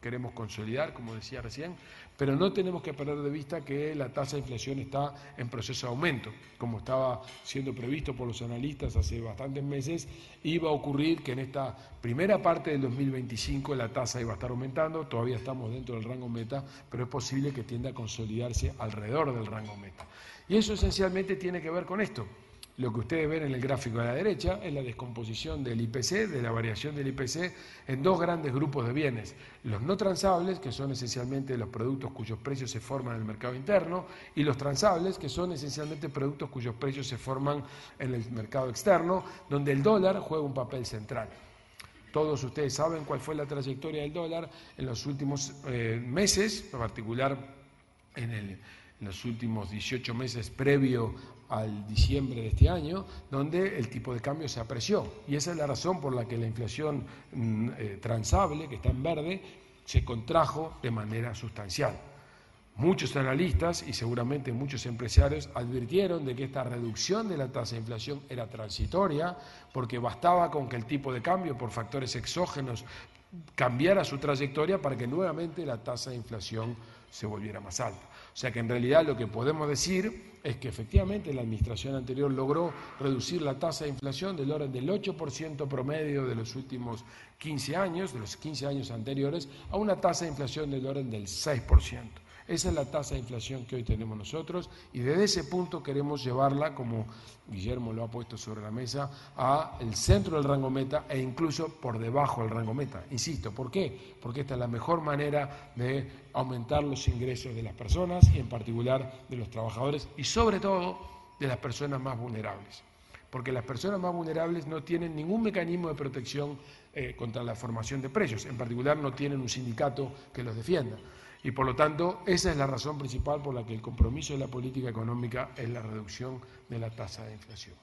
queremos consolidar, como decía recién, pero no tenemos que perder de vista que la tasa de inflación está en proceso de aumento, como estaba siendo previsto por los analistas hace bastantes meses. Iba a ocurrir que en esta primera parte del dos mil veinticinco la tasa iba a estar aumentando, todavía estamos dentro del rango meta, pero es posible que tienda a consolidarse alrededor del rango meta. Y eso esencialmente tiene que ver con esto. Lo que ustedes ven en el gráfico de la derecha es la descomposición del I P C, de la variación del I P C, en dos grandes grupos de bienes. Los no transables, que son esencialmente los productos cuyos precios se forman en el mercado interno, y los transables, que son esencialmente productos cuyos precios se forman en el mercado externo, donde el dólar juega un papel central. Todos ustedes saben cuál fue la trayectoria del dólar en los últimos eh, meses, en particular en el... en los últimos dieciocho meses previo al diciembre de este año, donde el tipo de cambio se apreció. Y esa es la razón por la que la inflación eh, transable, que está en verde, se contrajo de manera sustancial. Muchos analistas y seguramente muchos empresarios advirtieron de que esta reducción de la tasa de inflación era transitoria, porque bastaba con que el tipo de cambio por factores exógenos cambiara su trayectoria para que nuevamente la tasa de inflación se volviera más alta. O sea que en realidad lo que podemos decir es que efectivamente la administración anterior logró reducir la tasa de inflación del orden del ocho por ciento promedio de los últimos quince años, de los quince años anteriores, a una tasa de inflación del orden del seis por ciento. Esa es la tasa de inflación que hoy tenemos nosotros y desde ese punto queremos llevarla, como Guillermo lo ha puesto sobre la mesa, al centro del rango meta e incluso por debajo del rango meta. Insisto, ¿por qué? Porque esta es la mejor manera de aumentar los ingresos de las personas y en particular de los trabajadores y sobre todo de las personas más vulnerables. Porque las personas más vulnerables no tienen ningún mecanismo de protección eh, contra la formación de precios, en particular no tienen un sindicato que los defienda. Y por lo tanto, esa es la razón principal por la que el compromiso de la política económica es la reducción de la tasa de inflación.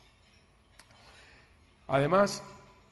Además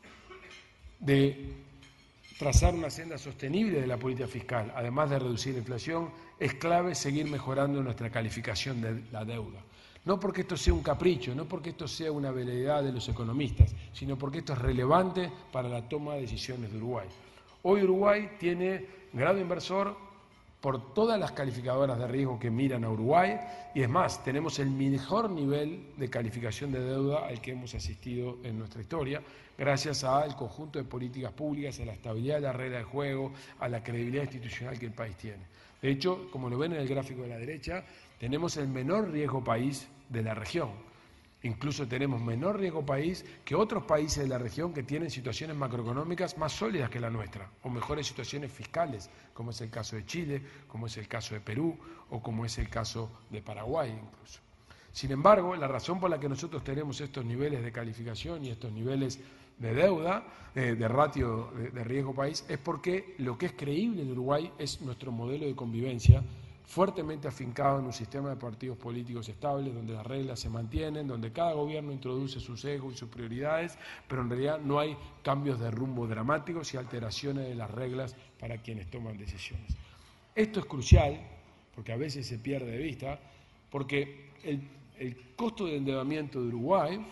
de trazar una senda sostenible de la política fiscal, además de reducir la inflación, es clave seguir mejorando nuestra calificación de la deuda. No porque esto sea un capricho, no porque esto sea una veleidad de los economistas, sino porque esto es relevante para la toma de decisiones de Uruguay. Hoy Uruguay tiene grado inversor por todas las calificadoras de riesgo que miran a Uruguay, y es más, tenemos el mejor nivel de calificación de deuda al que hemos asistido en nuestra historia, gracias al conjunto de políticas públicas, a la estabilidad de la regla de juego, a la credibilidad institucional que el país tiene. De hecho, como lo ven en el gráfico de la derecha, tenemos el menor riesgo país de la región. Incluso tenemos menor riesgo país que otros países de la región que tienen situaciones macroeconómicas más sólidas que la nuestra, o mejores situaciones fiscales, como es el caso de Chile, como es el caso de Perú, o como es el caso de Paraguay incluso. Sin embargo, la razón por la que nosotros tenemos estos niveles de calificación y estos niveles de deuda, de, de ratio de, de riesgo país, es porque lo que es creíble en Uruguay es nuestro modelo de convivencia, fuertemente afincado en un sistema de partidos políticos estables, donde las reglas se mantienen, donde cada gobierno introduce sus egos y sus prioridades, pero en realidad no hay cambios de rumbo dramáticos y alteraciones de las reglas para quienes toman decisiones. Esto es crucial, porque a veces se pierde de vista, porque el, el costo de endeudamiento de Uruguay,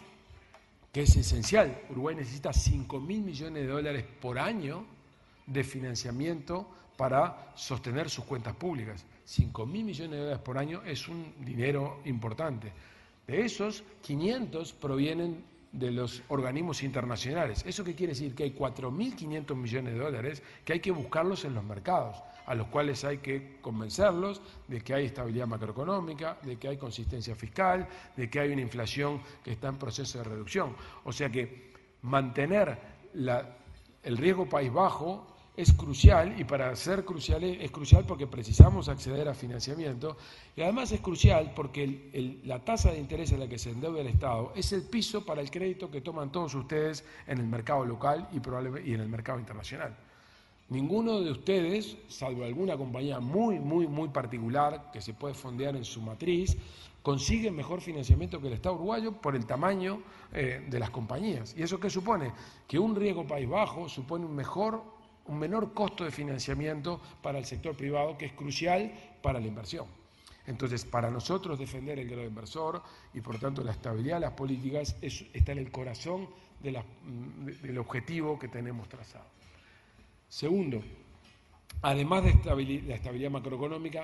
que es esencial, Uruguay necesita cinco mil millones de dólares por año de financiamiento para sostener sus cuentas públicas. cinco mil millones de dólares por año es un dinero importante. De esos, quinientos provienen de los organismos internacionales. ¿Eso qué quiere decir? Que hay cuatro mil quinientos millones de dólares que hay que buscarlos en los mercados, a los cuales hay que convencerlos de que hay estabilidad macroeconómica, de que hay consistencia fiscal, de que hay una inflación que está en proceso de reducción. O sea que mantener la, el riesgo país bajo es crucial, y para ser crucial es crucial porque precisamos acceder a financiamiento, y además es crucial porque el, el, la tasa de interés en la que se endeuda el Estado es el piso para el crédito que toman todos ustedes en el mercado local y, probablemente, y en el mercado internacional. Ninguno de ustedes, salvo alguna compañía muy, muy, muy particular que se puede fondear en su matriz, consigue mejor financiamiento que el Estado uruguayo por el tamaño eh, de las compañías. ¿Y eso qué supone? Que un riesgo país bajo supone un mejor un menor costo de financiamiento para el sector privado, que es crucial para la inversión. Entonces, para nosotros defender el grado inversor y, por tanto, la estabilidad de las políticas es, está en el corazón de la, de, del objetivo que tenemos trazado. Segundo, además de estabilidad, la estabilidad macroeconómica,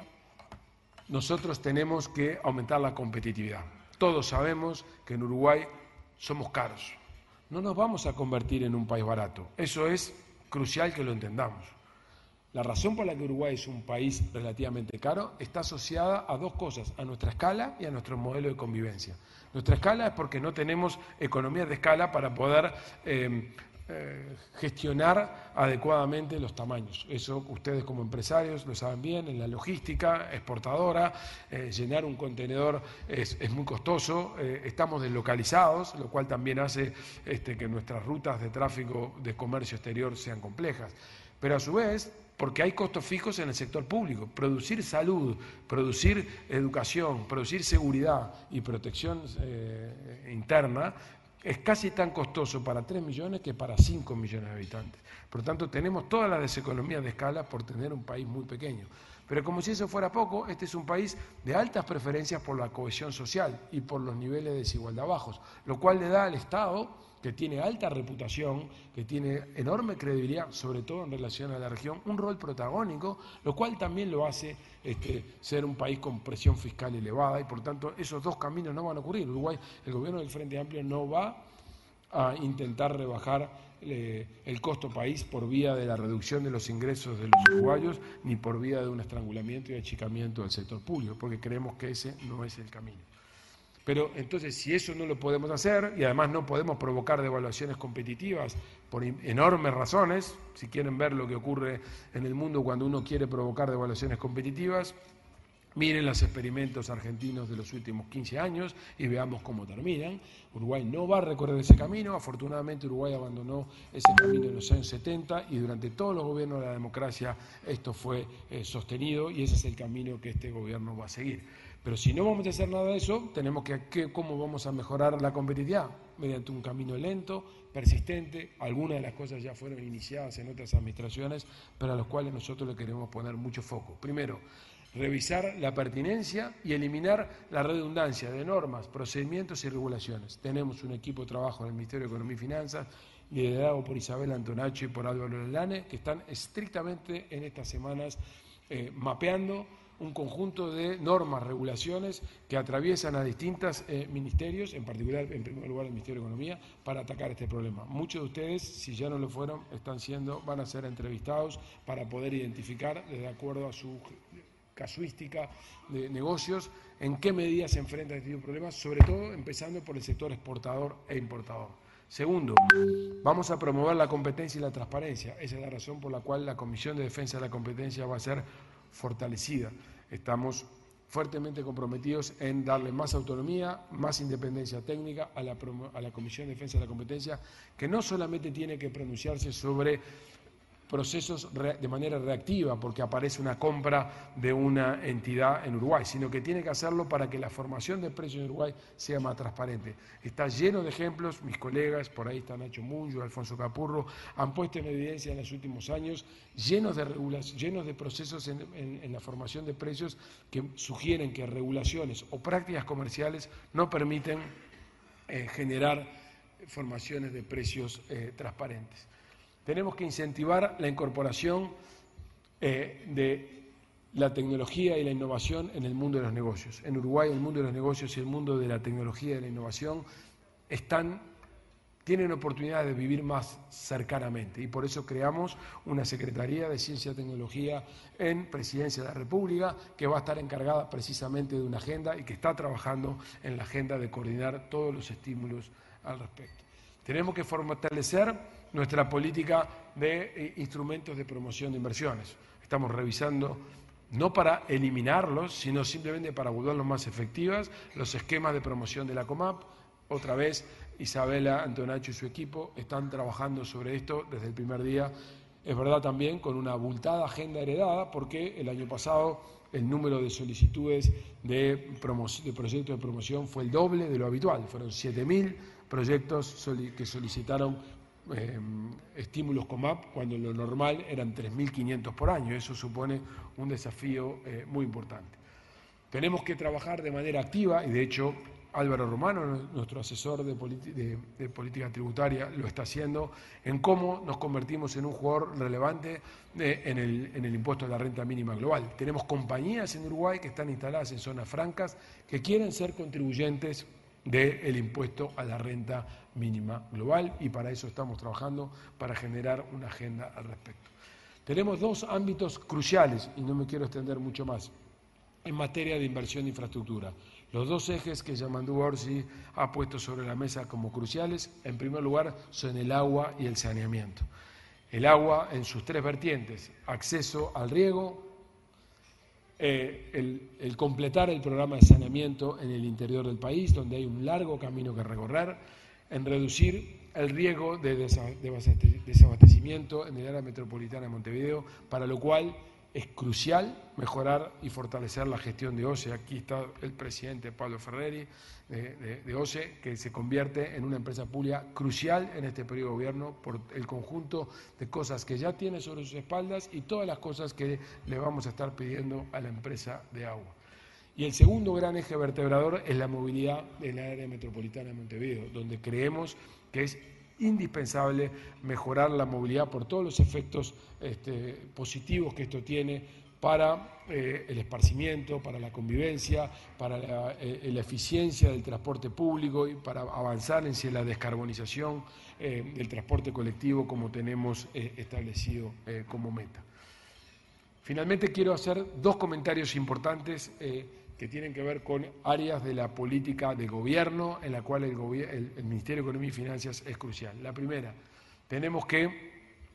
nosotros tenemos que aumentar la competitividad. Todos sabemos que en Uruguay somos caros. No nos vamos a convertir en un país barato. Eso es crucial que lo entendamos. La razón por la que Uruguay es un país relativamente caro está asociada a dos cosas, a nuestra escala y a nuestro modelo de convivencia. Nuestra escala es porque no tenemos economías de escala para poder eh, eh, gestionar adecuadamente los tamaños. Eso ustedes como empresarios lo saben bien, en la logística exportadora, eh, llenar un contenedor es, es muy costoso, eh, estamos deslocalizados, lo cual también hace este, que nuestras rutas de tráfico de comercio exterior sean complejas. Pero a su vez, porque hay costos fijos en el sector público. Producir salud, producir educación, producir seguridad y protección eh, interna es casi tan costoso para tres millones que para cinco millones de habitantes. Por lo tanto, tenemos todas las deseconomías de escala por tener un país muy pequeño. Pero como si eso fuera poco, este es un país de altas preferencias por la cohesión social y por los niveles de desigualdad bajos, lo cual le da al Estado, que tiene alta reputación, que tiene enorme credibilidad, sobre todo en relación a la región, un rol protagónico, lo cual también lo hace este, ser un país con presión fiscal elevada y por tanto esos dos caminos no van a ocurrir. Uruguay, el gobierno del Frente Amplio no va a intentar rebajar eh, el costo país por vía de la reducción de los ingresos de los uruguayos ni por vía de un estrangulamiento y achicamiento del sector público, porque creemos que ese no es el camino. Pero entonces, si eso no lo podemos hacer, y además no podemos provocar devaluaciones competitivas por enormes razones, si quieren ver lo que ocurre en el mundo cuando uno quiere provocar devaluaciones competitivas, miren los experimentos argentinos de los últimos quince años y veamos cómo terminan. Uruguay no va a recorrer ese camino, afortunadamente Uruguay abandonó ese camino en los años setenta y durante todos los gobiernos de la democracia esto fue eh, sostenido y ese es el camino que este gobierno va a seguir. Pero si no vamos a hacer nada de eso, tenemos que, que ¿cómo vamos a mejorar la competitividad? Mediante un camino lento, persistente, algunas de las cosas ya fueron iniciadas en otras administraciones, pero a los cuales nosotros le queremos poner mucho foco. Primero, revisar la pertinencia y eliminar la redundancia de normas, procedimientos y regulaciones. Tenemos un equipo de trabajo en el Ministerio de Economía y Finanzas, liderado por Isabel Antonacci y por Álvaro Lelane, que están estrictamente en estas semanas eh, mapeando un conjunto de normas, regulaciones que atraviesan a distintos eh, ministerios, en particular, en primer lugar, el Ministerio de Economía, para atacar este problema. Muchos de ustedes, si ya no lo fueron, están siendo, van a ser entrevistados para poder identificar, de acuerdo a su casuística de negocios, en qué medida se enfrentan a este tipo de problemas, sobre todo empezando por el sector exportador e importador. Segundo, vamos a promover la competencia y la transparencia. Esa es la razón por la cual la Comisión de Defensa de la Competencia va a ser fortalecida. Estamos fuertemente comprometidos en darle más autonomía, más independencia técnica a la, a la Comisión de Defensa de la Competencia, que no solamente tiene que pronunciarse sobre procesos de manera reactiva porque aparece una compra de una entidad en Uruguay, sino que tiene que hacerlo para que la formación de precios en Uruguay sea más transparente. Está lleno de ejemplos, mis colegas, por ahí está Nacho Munyo, Alfonso Capurro, han puesto en evidencia en los últimos años llenos de regulaciones, llenos de procesos en, en, en la formación de precios que sugieren que regulaciones o prácticas comerciales no permiten eh, generar formaciones de precios eh, transparentes. Tenemos que incentivar la incorporación eh, de la tecnología y la innovación en el mundo de los negocios. En Uruguay el mundo de los negocios y el mundo de la tecnología y de la innovación están, tienen oportunidad de vivir más cercanamente y por eso creamos una Secretaría de Ciencia y Tecnología en Presidencia de la República que va a estar encargada precisamente de una agenda y que está trabajando en la agenda de coordinar todos los estímulos al respecto. Tenemos que fortalecer nuestra política de eh, instrumentos de promoción de inversiones. Estamos revisando, no para eliminarlos, sino simplemente para volverlos más efectivas, los esquemas de promoción de la COMAP. Otra vez, Isabela Antonacci y su equipo están trabajando sobre esto desde el primer día. Es verdad también con una abultada agenda heredada, porque el año pasado el número de solicitudes de, de proyectos de promoción fue el doble de lo habitual. Fueron siete mil proyectos que solicitaron Eh, estímulos COMAP, cuando lo normal eran tres mil quinientos por año. Eso supone un desafío eh, muy importante. Tenemos que trabajar de manera activa y de hecho Álvaro Romano, nuestro asesor de, de, de política tributaria, lo está haciendo, en cómo nos convertimos en un jugador relevante de, en, el, en el impuesto a la renta mínima global. Tenemos compañías en Uruguay que están instaladas en zonas francas que quieren ser contribuyentes del impuesto a la renta mínima global y para eso estamos trabajando, para generar una agenda al respecto. Tenemos dos ámbitos cruciales, y no me quiero extender mucho más, en materia de inversión de infraestructura. Los dos ejes que Yamandú Orsi ha puesto sobre la mesa como cruciales, en primer lugar, son el agua y el saneamiento. El agua en sus tres vertientes, acceso al riego, eh, el, el completar el programa de saneamiento en el interior del país, donde hay un largo camino que recorrer, en reducir el riesgo de desabastecimiento en el área metropolitana de Montevideo, para lo cual es crucial mejorar y fortalecer la gestión de O C E. Aquí está el presidente Pablo Ferreri de, de, de O C E, que se convierte en una empresa pública crucial en este periodo de gobierno por el conjunto de cosas que ya tiene sobre sus espaldas y todas las cosas que le vamos a estar pidiendo a la empresa de agua. Y el segundo gran eje vertebrador es la movilidad en la área metropolitana de Montevideo, donde creemos que es indispensable mejorar la movilidad por todos los efectos este, positivos que esto tiene para eh, el esparcimiento, para la convivencia, para la, eh, la eficiencia del transporte público y para avanzar en la descarbonización eh, del transporte colectivo como tenemos eh, establecido eh, como meta. Finalmente quiero hacer dos comentarios importantes eh, que tienen que ver con áreas de la política de gobierno en la cual el, el, el Ministerio de Economía y Finanzas es crucial. La primera, tenemos que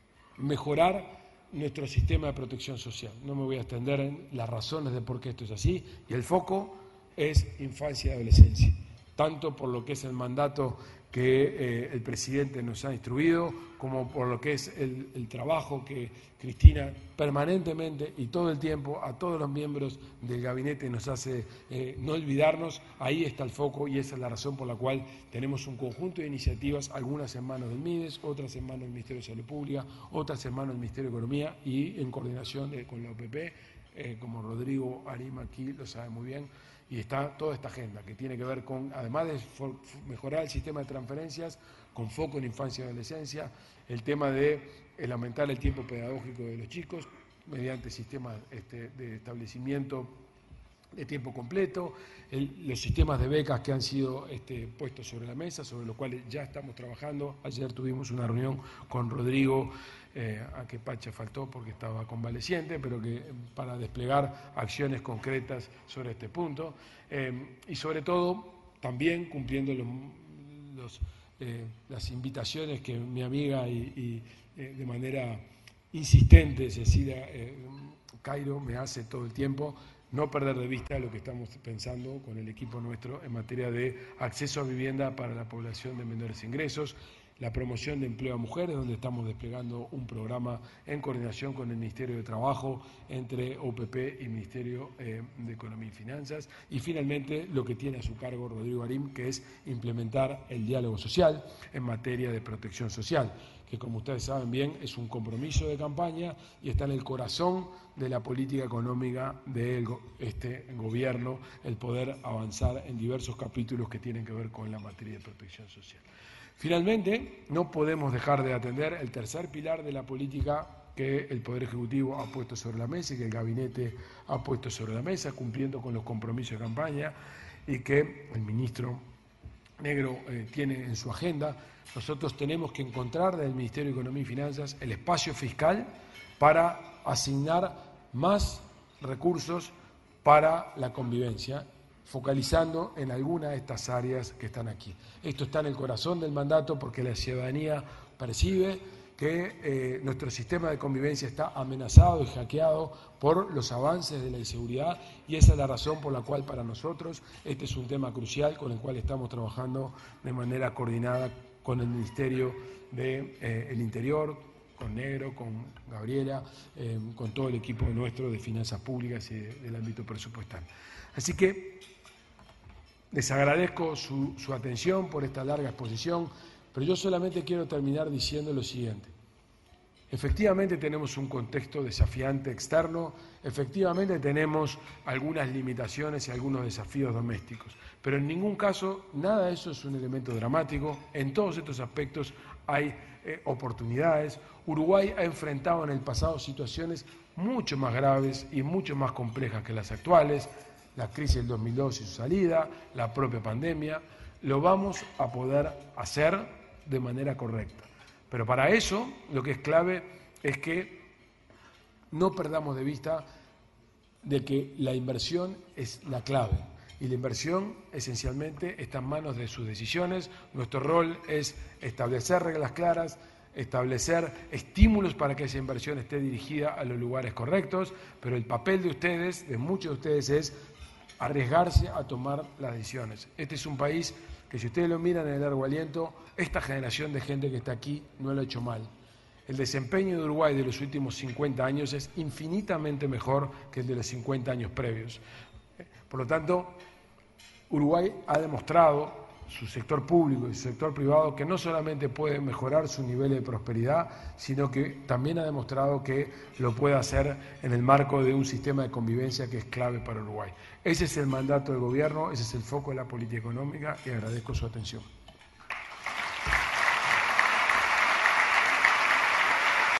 mejorar nuestro sistema de protección social. No me voy a extender en las razones de por qué esto es así, y el foco es infancia y adolescencia, tanto por lo que es el mandato que eh, el presidente nos ha instruido, como por lo que es el, el trabajo que Cristina permanentemente y todo el tiempo a todos los miembros del gabinete nos hace eh, no olvidarnos. Ahí está el foco y esa es la razón por la cual tenemos un conjunto de iniciativas, algunas en manos del MIDES, otras en manos del Ministerio de Salud Pública, otras en manos del Ministerio de Economía y en coordinación de, con la O P P, eh, como Rodrigo Arim aquí lo sabe muy bien. Y está toda esta agenda que tiene que ver con, además de mejorar el sistema de transferencias, con foco en infancia y adolescencia, el tema de el aumentar el tiempo pedagógico de los chicos mediante sistemas este, de establecimiento de tiempo completo, el, los sistemas de becas que han sido este, puestos sobre la mesa, sobre los cuales ya estamos trabajando. Ayer tuvimos una reunión con Rodrigo, eh, a que Pacha faltó porque estaba convaleciente, pero que para desplegar acciones concretas sobre este punto. Eh, y sobre todo, también cumpliendo los, los, eh, las invitaciones que mi amiga y, y eh, de manera insistente Cecilia eh, Cairo me hace todo el tiempo, no perder de vista lo que estamos pensando con el equipo nuestro en materia de acceso a vivienda para la población de menores ingresos, la promoción de empleo a mujeres, donde estamos desplegando un programa en coordinación con el Ministerio de Trabajo, entre O P P y Ministerio eh, de Economía y Finanzas, y finalmente lo que tiene a su cargo Rodrigo Arim, que es implementar el diálogo social en materia de protección social, que como ustedes saben bien es un compromiso de campaña y está en el corazón de la política económica de este gobierno, el poder avanzar en diversos capítulos que tienen que ver con la materia de protección social. Finalmente, no podemos dejar de atender el tercer pilar de la política que el Poder Ejecutivo ha puesto sobre la mesa y que el Gabinete ha puesto sobre la mesa, cumpliendo con los compromisos de campaña y que el ministro Negro eh, tiene en su agenda. Nosotros tenemos que encontrar del Ministerio de Economía y Finanzas el espacio fiscal para asignar más recursos para la convivencia, focalizando en alguna de estas áreas que están aquí. Esto está en el corazón del mandato porque la ciudadanía percibe que eh, nuestro sistema de convivencia está amenazado y hackeado por los avances de la inseguridad y esa es la razón por la cual para nosotros este es un tema crucial con el cual estamos trabajando de manera coordinada con el Ministerio del de, eh, Interior, con Negro, con Gabriela, eh, con todo el equipo nuestro de Finanzas Públicas y de, del ámbito presupuestal. Así que les agradezco su, su atención por esta larga exposición, pero yo solamente quiero terminar diciendo lo siguiente. Efectivamente tenemos un contexto desafiante externo, efectivamente tenemos algunas limitaciones y algunos desafíos domésticos, Pero en ningún caso, nada de eso es un elemento dramático. En todos estos aspectos hay eh, oportunidades. Uruguay ha enfrentado en el pasado situaciones mucho más graves y mucho más complejas que las actuales, la crisis del dos mil dos y su salida, la propia pandemia. Lo vamos a poder hacer de manera correcta. Pero para eso lo que es clave es que no perdamos de vista de que la inversión es la clave. Y la inversión esencialmente está en manos de sus decisiones. Nuestro rol es establecer reglas claras, establecer estímulos para que esa inversión esté dirigida a los lugares correctos, pero el papel de ustedes, de muchos de ustedes, es arriesgarse a tomar las decisiones. Este es un país que, si ustedes lo miran en el largo aliento, esta generación de gente que está aquí no lo ha hecho mal. El desempeño de Uruguay de los últimos cincuenta años es infinitamente mejor que el de los cincuenta años previos. Por lo tanto, Uruguay ha demostrado, su sector público y su sector privado, que no solamente puede mejorar su nivel de prosperidad, sino que también ha demostrado que lo puede hacer en el marco de un sistema de convivencia que es clave para Uruguay. Ese es el mandato del gobierno, ese es el foco de la política económica y agradezco su atención.